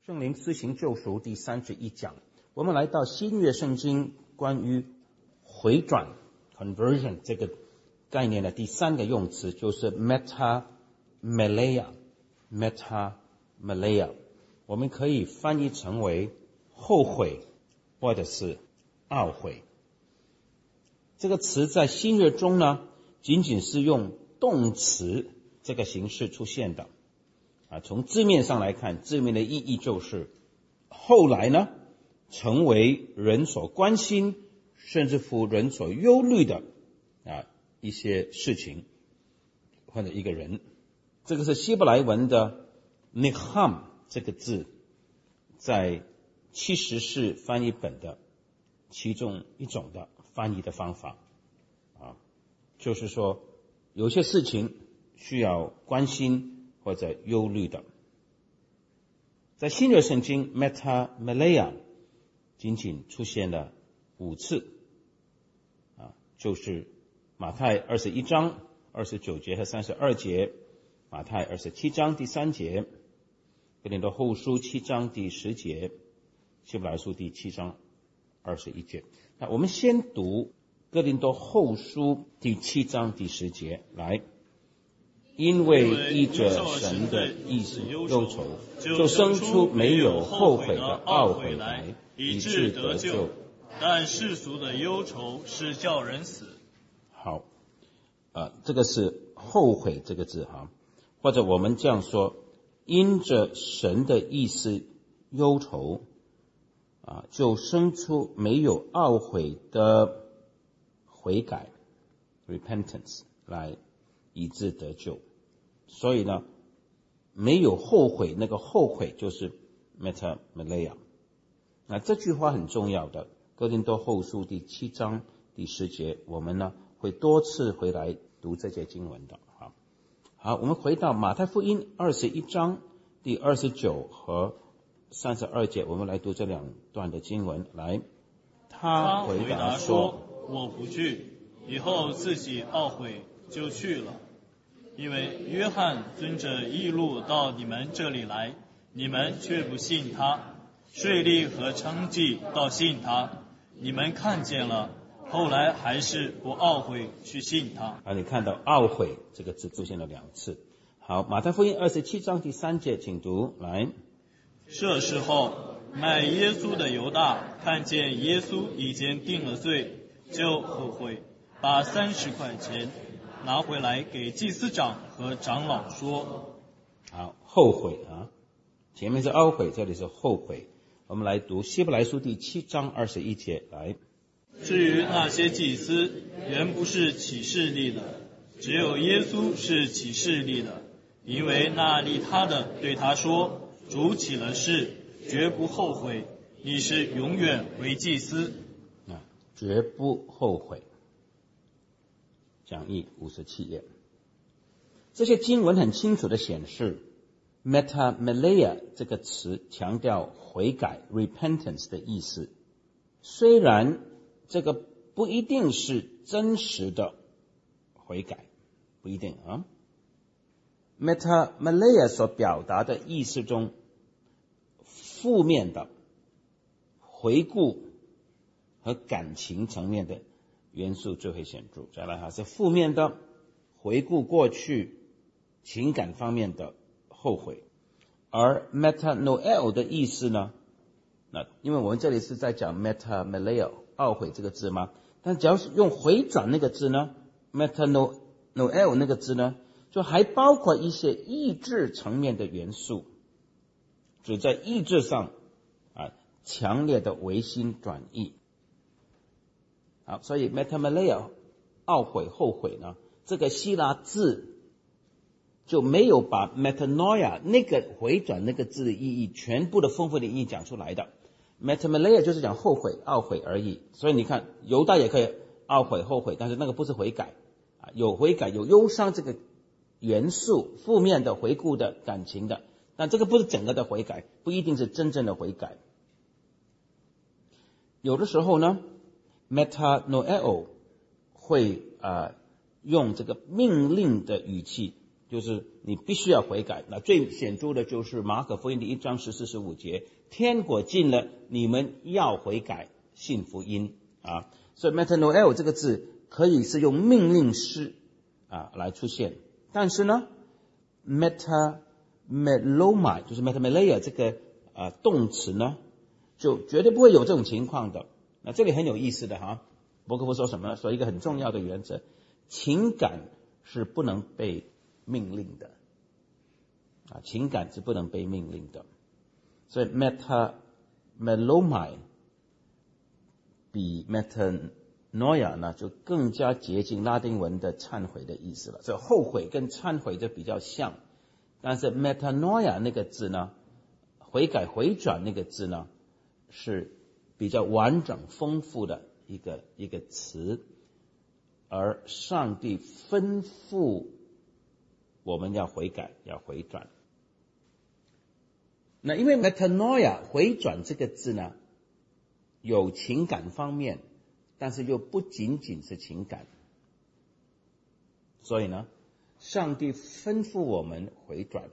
圣灵施行救赎第31讲，我们来到新约圣经关于回转 conversion 这个概念的第3个用词，就是 metanoia。 我们可以翻译成为后悔或者是懊悔。这个词在新约中呢，仅仅是用动词这个形式出现的。从字面上来看，字面的意义就是后来呢，成为人所关心，甚至乎人所忧虑的一些事情或者一个人。这个是希伯来文的 necham 这个字，在70士翻译本的其中一种的翻译的方法就是说有些事情需要关心或者忧虑的。在新约圣经 metanoia 仅仅出现了5次就是马太21章29节和32节，马太27章第3节，哥林多后书7章第10节，希伯来书第7章21节。那我们先读哥林多后书第7章第10节来。因为依着神的意思忧愁，就生出没有后悔的懊悔来，以致得救。 但世俗的忧愁是叫人死。 好，这个是后悔这个字或者我们这样说，因着神的意思忧愁就生出没有懊悔的悔改 repentance 来，以致得救。所以呢，没有后悔，那个后悔就是 metanoia。 那这句话很重要的，哥林多后书第7章第10节，我们呢会多次回来读这些经文的。好，我们回到马太福音21章第29和32节，我们来读这2段的经文来。 他回答说，我不去，以后自己懊悔就去了。因为约翰遵着义路到你们这里来，你们却不信他；税吏和娼妓倒信他，你们看见了，后来还是不懊悔去信他。 你看到懊悔这个字出现了2次。好，马太福音27章第3节，请读来。 这时候卖耶稣的犹大看见耶稣已经定了罪，就后悔，把30块钱拿回来给祭司长和长老说。 好，后悔前面是懊悔，这里是后悔。我们来读希伯来书第7章21节来。 至于那些祭司，原不是起势力的，只有耶稣是起势力的，因为那立他的对他说，主起了誓，绝不后悔，你是永远为祭司。 绝不后悔。讲义57页。这些经文很清楚的显示 metanoia 这个词强调悔改 repentance 的意思，虽然这个不一定是真实的悔改，不一定metanoia 所表达的意思中，负面的回顾和感情层面的元素最为显著。再来是负面的回顾过去情感方面的后悔。而 metanoia 的意思呢，因为我们这里是在讲 metanoia 懊悔这个字嘛，但只要是用回转那个字呢， metanoia 那个字呢，就还包括一些意志层面的元素，指在意志上强烈的唯心转意。好，所以 metanoia 懊悔后悔呢，这个希腊字就没有把 metanoia 那个回转那个字的意义全部的丰富的意义讲出来的。metanoia 就是讲后悔懊悔而已。所以你看犹大也可以懊悔后悔，但是那个不是悔改有悔改有忧伤这个元素，负面的回顾的感情的，但这个不是整个的悔改，不一定是真正的悔改。有的时候呢metanoia 会用这个命令的语气就是你必须要悔改。那最显著的就是马可福音的1章14、15节，天国近了，你们要悔改，信福音啊。所以 metanoeo 这个字可以是用命令式来出现，但是呢 metamelomai 就是 metamelea 这个动词呢，就绝对不会有这种情况的。那这里很有意思的哈，伯克夫说什么呢？说一个很重要的原则，情感是不能被命令的情感是不能被命令的。所以 metamelomai 比 metanoia 呢就更加接近拉丁文的忏悔的意思了。这后悔跟忏悔就比较像，但是 metanoia 那个字呢，悔改回转那个字呢，是比较完整丰富的一个词，而上帝吩咐我们要悔改，要回转。那因为 metanoia 回转这个字呢，有情感方面，但是又不仅仅是情感，所以呢，上帝吩咐我们回转。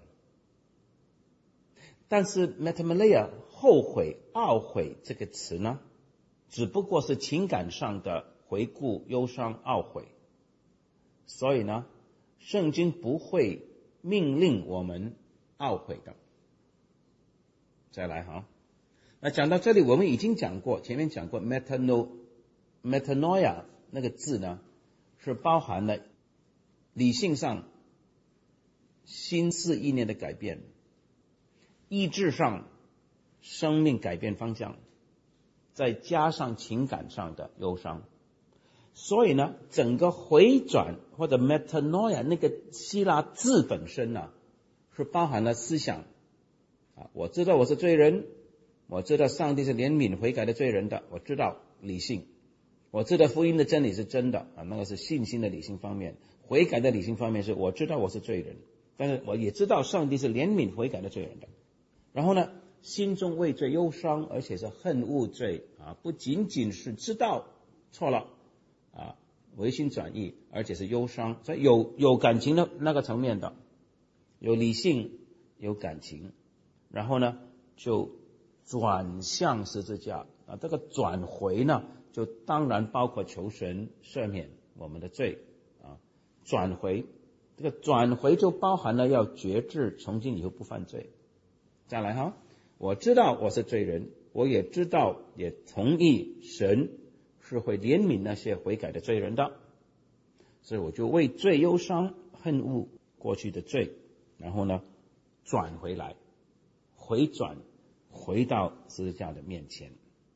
但是 metamelea 后悔、懊悔这个词呢，只不过是情感上的回顾、忧伤、懊悔，所以呢，圣经不会命令我们懊悔的。再来哈，那讲到这里，我们已经讲过，前面讲过 metanoia 那个字呢，是包含了理性上心思意念的改变，意志上生命改变方向，再加上情感上的忧伤。所以呢，整个回转或者 metanoia 那个希腊字本身呢，是包含了思想我知道我是罪人，我知道上帝是怜悯悔改的罪人的，我知道理性，我知道福音的真理是真的那个是信心的理性方面。悔改的理性方面是我知道我是罪人，但是我也知道上帝是怜悯悔改的罪人的。然后呢，心中为罪忧伤，而且是恨恶罪不仅仅是知道错了违心转意，而且是忧伤。所以有感情的那个层面的，有理性有感情，然后呢就转向十字架这个转回呢，就当然包括求神赦免我们的罪转回，这个转回就包含了要决志，从今以后不犯罪。再来哈，我知道我是罪人，我也知道也同意神是会怜悯那些悔改的罪人的，所以我就为罪忧伤，恨恶过去的罪，然后呢转回来，回转回到十字架的面前。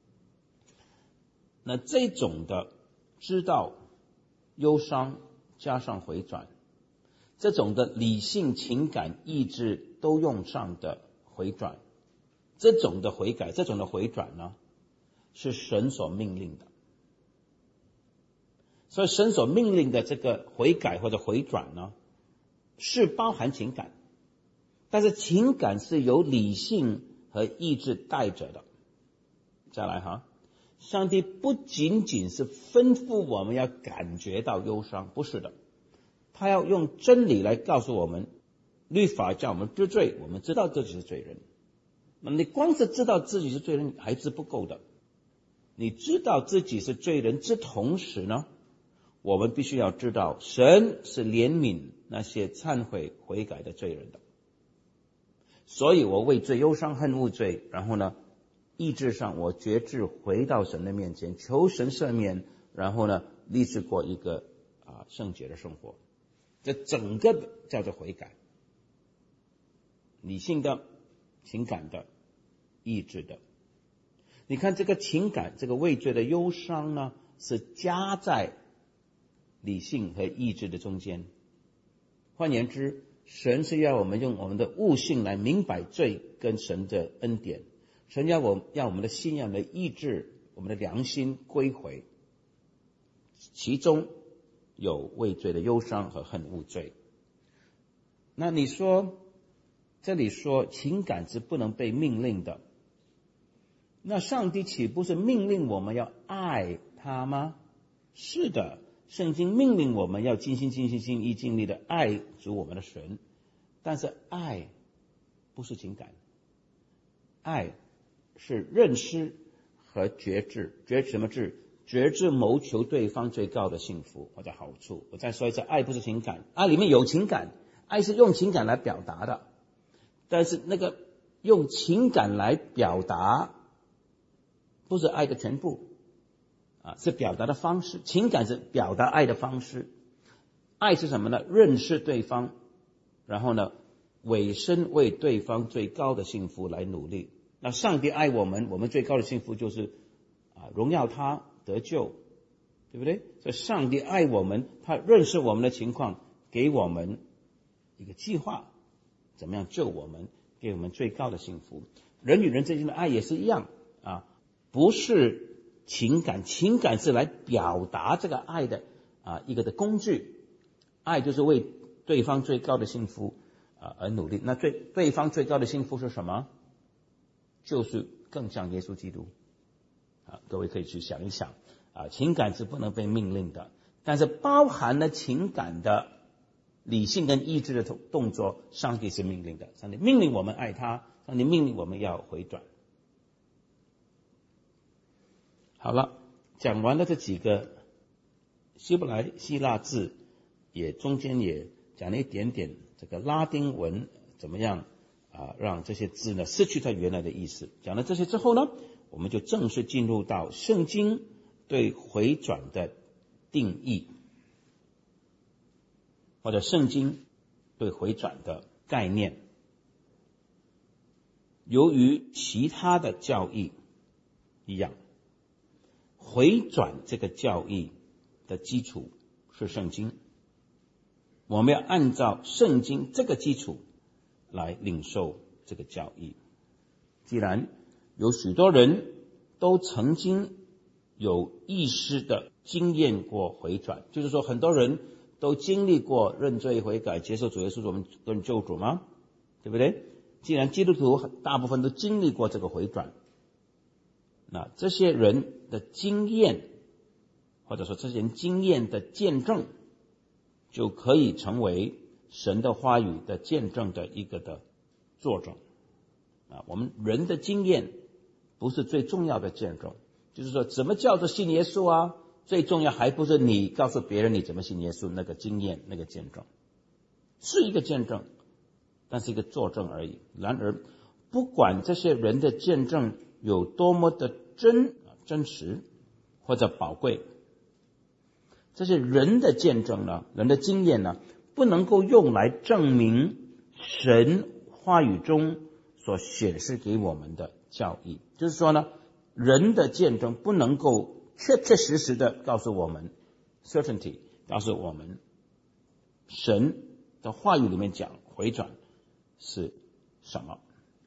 那这种的知道忧伤加上回转，这种的理性情感意志都用上的回转，这种的悔改，这种的回转呢，是神所命令的。所以神所命令的这个悔改或者回转呢，是包含情感，但是情感是由理性和意志带着的。再来哈，上帝不仅仅是吩咐我们要感觉到忧伤，不是的，他要用真理来告诉我们，律法叫我们知罪，我们知道自己是罪人。那么你光是知道自己是罪人还是不够的，你知道自己是罪人之同时呢，我们必须要知道神是怜悯那些忏悔悔改的罪人的。所以我为罪忧伤恨恶罪，然后呢意志上我决志回到神的面前，求神赦免，然后呢立志过一个圣洁的生活。这整个叫做悔改，理性的情感的意志的。你看这个情感，这个畏罪的忧伤呢，是加在理性和意志的中间。换言之，神是要我们用我们的悟性来明白罪跟神的恩典，神要我们的信仰的意志，我们的良心归回，其中有畏罪的忧伤和恨恶罪。那你说这里说情感是不能被命令的，那上帝岂不是命令我们要爱他吗？是的， 圣经命令我们要尽心尽意尽力的爱主我们的神，但是爱不是情感，爱是认识和觉知。觉知什么知？觉知谋求对方最高的幸福或者好处。我再说一次，爱不是情感，爱里面有情感，爱是用情感来表达的，但是那个用情感来表达不是爱的全部是表达的方式。情感是表达爱的方式，爱是什么呢？认识对方，然后呢委身为对方最高的幸福来努力。那上帝爱我们，我们最高的幸福就是荣耀他，得救，对不对？所以上帝爱我们，他认识我们的情况，给我们一个计划，怎么样救我们，给我们最高的幸福。人与人之间的爱也是一样不是情感，情感是来表达这个爱的一个的工具。爱就是为对方最高的幸福而努力。那对方最高的幸福是什么？就是更像耶稣基督各位可以去想一想情感是不能被命令的，但是包含了情感的理性跟意志的动作，上帝是命令的。上帝命令我们爱他，上帝命令我们要回转。好了，讲完了这几个希伯来希腊字，中间也讲了一点点这个拉丁文怎么样让这些字呢失去它原来的意思。讲了这些之后呢，我们就正式进入到圣经对回转的定义，或者圣经对回转的概念。由于其他的教义一样，回转这个教义的基础是圣经，我们要按照圣经这个基础来领受这个教义。既然有许多人都曾经有意识的经验过回转，就是说很多人都经历过认罪悔改，接受主耶稣做我们个人救主吗？对不对？既然基督徒大部分都经历过这个回转，那这些人的经验，或者说这些人经验的见证，就可以成为神的话语的见证的一个的作证我们人的经验不是最重要的见证，就是说怎么叫做信耶稣最重要还不是你告诉别人你怎么信耶稣，那个经验那个见证是一个见证，但是一个作证而已。然而不管这些人的见证有多么的真实或者宝贵，这些人的见证呢，人的经验呢，不能够用来证明神话语中所显示给我们的教义。就是说呢，人的见证不能够确实的告诉我们 certainty， 告诉我们神的话语里面讲回转是什么。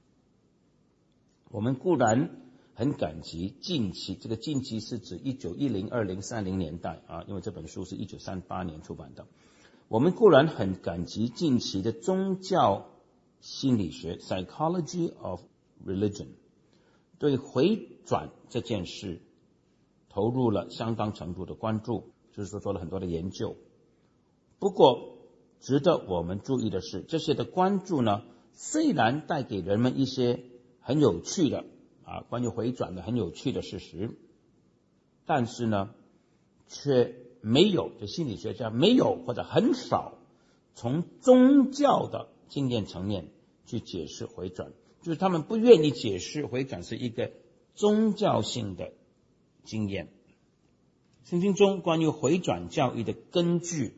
我们固然很感激近期，这个近期是指1910、20、30年代因为这本书是1938年出版的。我们固然很感激近期的宗教心理学 Psychology of Religion 对回转这件事投入了相当程度的关注，就是说做了很多的研究。不过值得我们注意的是，这些的关注呢，虽然带给人们一些很有趣的关于回转的很有趣的事实，但是呢却没有，就心理学家没有或者很少从宗教的经验层面去解释回转，就是他们不愿意解释回转是一个宗教性的经验。圣经中关于回转教义的根据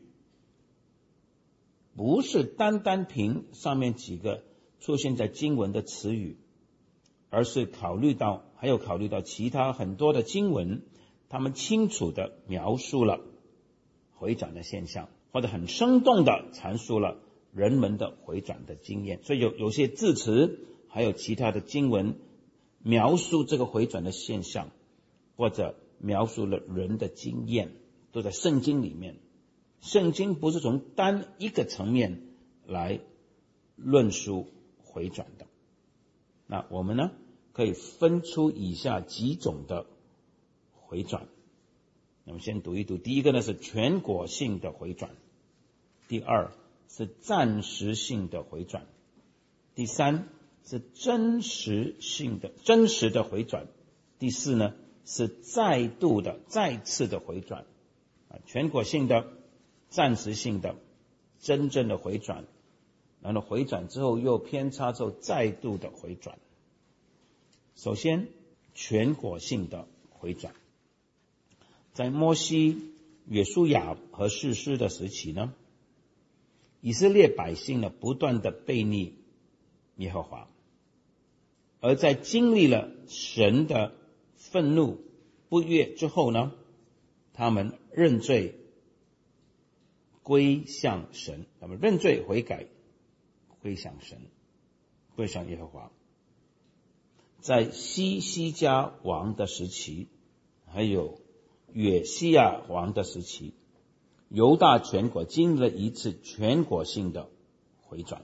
不是单单凭上面几个出现在经文的词语，而是还有考虑到其他很多的经文，他们清楚地描述了回转的现象，或者很生动地阐述了人们的回转的经验。所以有些字词还有其他的经文描述这个回转的现象，或者描述了人的经验，都在圣经里面。圣经不是从单一个层面来论述回转的。那我们呢可以分出以下几种的回转。 那么先读一读，第一个呢是全果性的回转，第二是暂时性的回转，第三是真实的回转，第四呢是再次的回转。全果性的、暂时性的、真正的回转，然后回转之后又偏差之后再度的回转。首先全果性的回转，在摩西、约书亚和士师的时期呢，以色列百姓呢不断的悖逆耶和华，而在经历了神的愤怒不悦之后呢，他们认罪归向神，他们认罪悔改归向神，归向耶和华。在西家王的时期，还有约西亚王的时期，犹大全国经历了一次全国性的回转。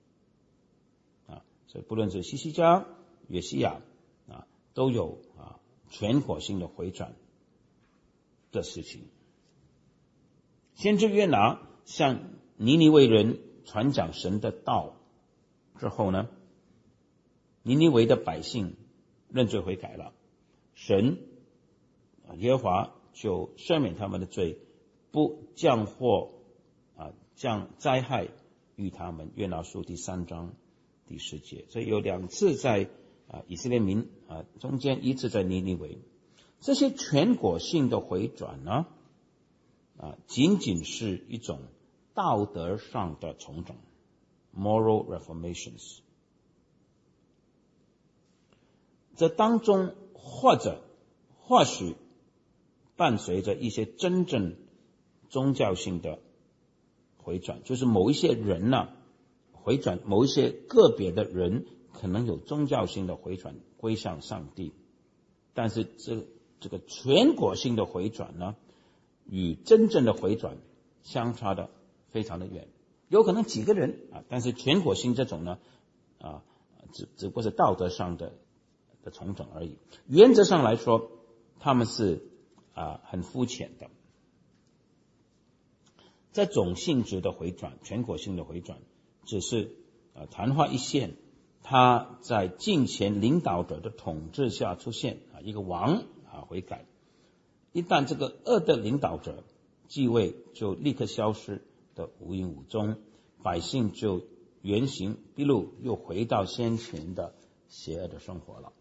所以不论是西家、约西亚都有全国性的回转的事情。先知约拿向尼尼微人传讲神的道之后呢，尼尼微的百姓认罪悔改了，神耶和华就赦免他们的罪，不降祸降灾害于他们。约拿书第3章第10节。所以有2次在以色列民中间，一次在尼尼微。这些全果性的回转呢，仅仅是一种道德上的重整 moral reformations。 这当中或许伴随着一些真正宗教性的回转，就是某一些人回转，某一些个别的人可能有宗教性的回转归向上帝，但是这个全果性的回转呢，与真正的回转相差的非常的远。有可能几个人但是全果性这种呢只不过是道德上的重整而已。原则上来说，他们是很肤浅的。这种性质的回转，全果性的回转，只是昙花一现，他在敬虔领导者的统治下出现一个王悔改，一旦这个恶的领导者继位，就立刻消失的无影无踪，百姓就原形毕露，又回到先前的邪恶的生活了。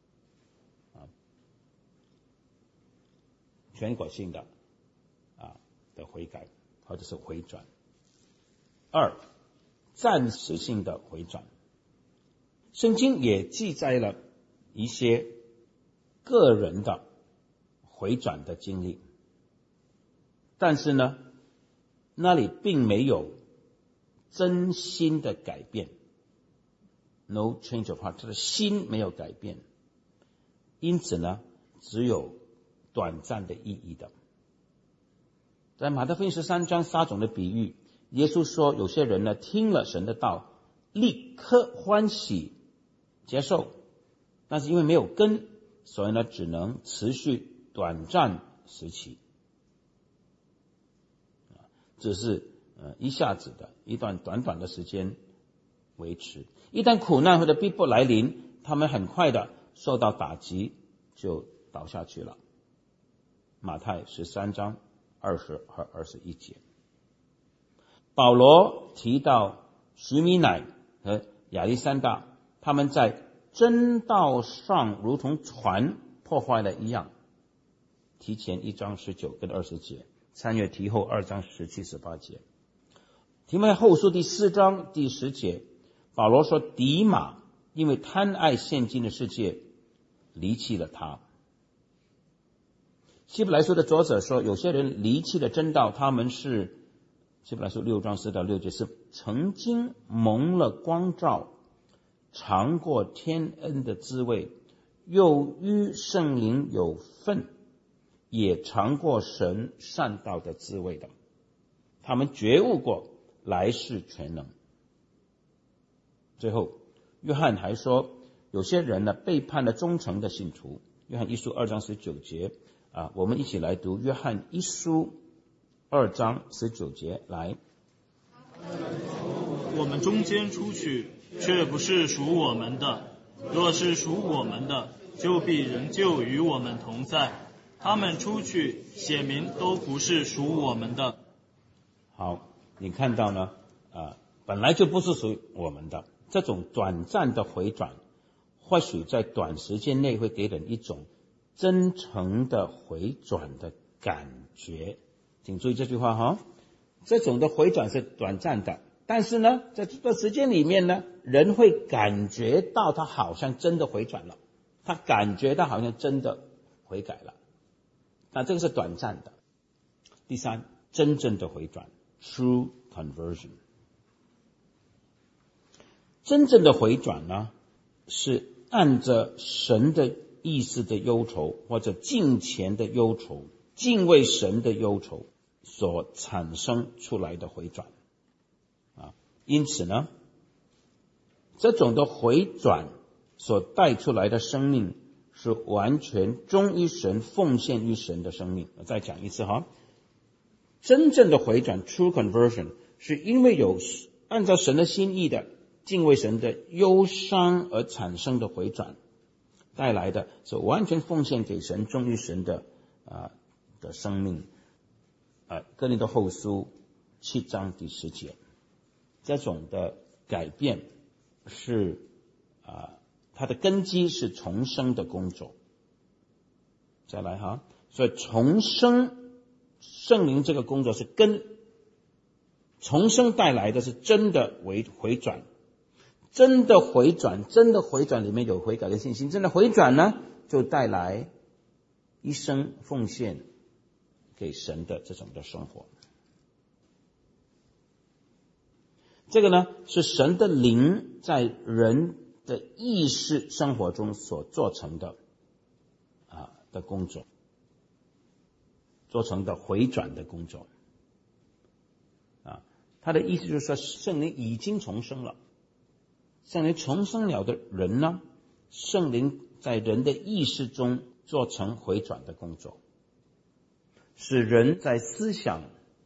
全果性的悔改或者是回转。2，暂时性的回转。圣经也记载了一些个人的回转的经历，但是呢，那里并没有真心的改变 ，no change of heart， 他的心没有改变，因此呢，只有短暂的意义的。在马太福音13章撒种的比喻，耶稣说有些人呢听了神的道，立刻欢喜接受，但是因为没有根，所以呢只能持续短暂时期，只是一下子的一段短短的时间维持。一旦苦难或者逼迫来临，他们很快的受到打击，就倒下去了。马太13章20和21节。保罗提到许米乃和亚历山大，他们在真道上如同船破坏了一样，提前1章19跟20节，参阅提后2章17、18节。提摩太后书第4章第10节，保罗说迪马因为贪爱现今的世界离弃了他。希伯来书的作者说，有些人离弃了真道，他们是希伯来书6章4到6节，是曾经蒙了光照，尝过天恩的滋味，又与圣灵有份，也尝过神善道的滋味的。他们觉悟过来世全能。最后约翰还说，有些人呢背叛了忠诚的信徒，约翰1书2章19节， 我们一起来读约翰一书2章19节，来。 我们中间出去，却不是属我们的；若是属我们的，就必仍旧与我们同在。他们出去，显明都不是属我们的。 好，你看到呢？本来就不是属于我们的，这种短暂的回转，或许在短时间内会给人一种真诚的回转的感觉。请注意这句话哈，这种的回转是短暂的，但是呢，在这段时间里面呢，人会感觉到他好像真的回转了，他感觉到好像真的悔改了。那这个是短暂的。第三，真正的回转 ，true conversion。真正的回转呢，是按着神的意思的忧愁，或者敬虔的忧愁，敬畏神的忧愁所产生出来的回转。因此呢，这种的回转所带出来的生命是完全忠于神、奉献于神的生命。我再讲一次哈，真正的回转 true conversion 是因为有按照神的心意的敬畏神的忧伤而产生的回转，带来的是完全奉献给神、忠于神的生命。哥林多后书7章第10节，这种的改变是它的根基是重生的工作。再来哈，所以重生圣灵这个工作是根，重生带来的是真的回转。真的回转里面有悔改的信心，真的回转呢，就带来一生奉献给神的这种的生活。这个呢，是神的灵在人的意识生活中所做成的的工作，做成的回转的工作。他的意思就是说，圣灵已经重生了。圣灵重生了的人呢，圣灵在人的意识中做成回转的工作，使人在思想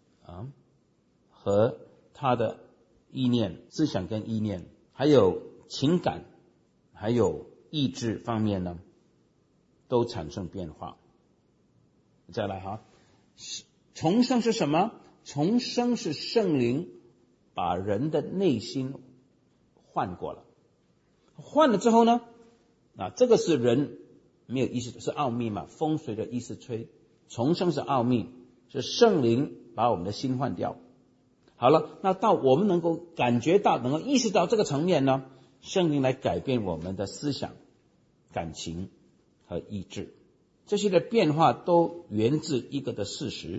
和他的意念、思想跟意念，还有情感，还有意志方面呢，都产生变化。再来哈，重生是什么？重生是圣灵把人的内心换过了，换了之后呢，这个是人没有意识，是奥秘嘛，风随着意识吹。重生是奥秘，是圣灵把我们的心换掉。好了，那到我们能够感觉到，能够意识到这个层面呢，圣灵来改变我们的思想、感情和意志。这些的变化都源自一个的事实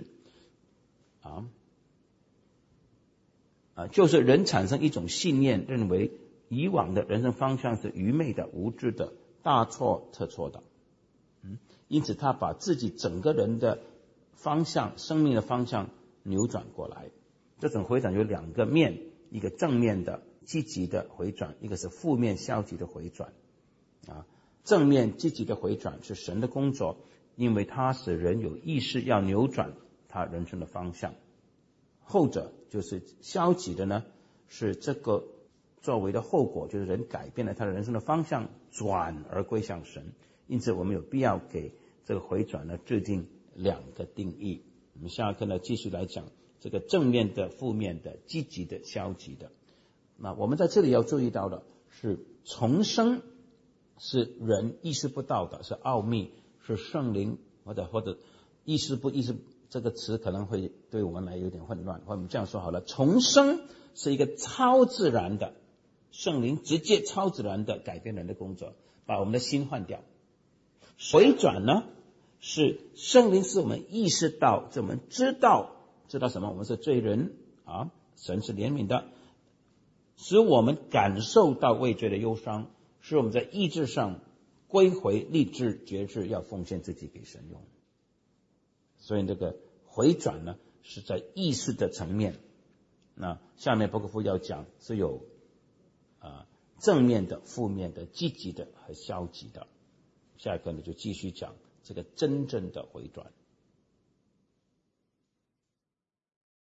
就是人产生一种信念，认为以往的人生方向是愚昧的、无知的、大错特错的。因此他把自己整个人的方向、生命的方向扭转过来。这种回转有两个面，一个正面的积极的回转，一个是负面消极的回转。正面积极的回转是神的工作，因为它使人有意识要扭转他人生的方向。后者就是消极的呢，是这个作为的后果，就是人改变了他的人生的方向，转而归向神。因此我们有必要给这个回转呢制定两个定义。我们下课呢继续来讲这个正面的、负面的、积极的、消极的。那我们在这里要注意到的是，重生是人意识不到的，是奥秘，是圣灵或者意识不意识这个词可能会对我们来有点混乱。我们这样说好了，重生是一个超自然的，圣灵直接超自然的改变人的工作，把我们的心换掉。回转呢，是圣灵使我们意识到，我们知道什么？我们是罪人神是怜悯的，使我们感受到畏罪的忧伤，使我们在意志上归回立志决志，要奉献自己给神用。所以这个回转呢，是在意识的层面。那下面伯克夫要讲是有正面的、负面的、积极的和消极的。下一个呢就继续讲这个真正的回转。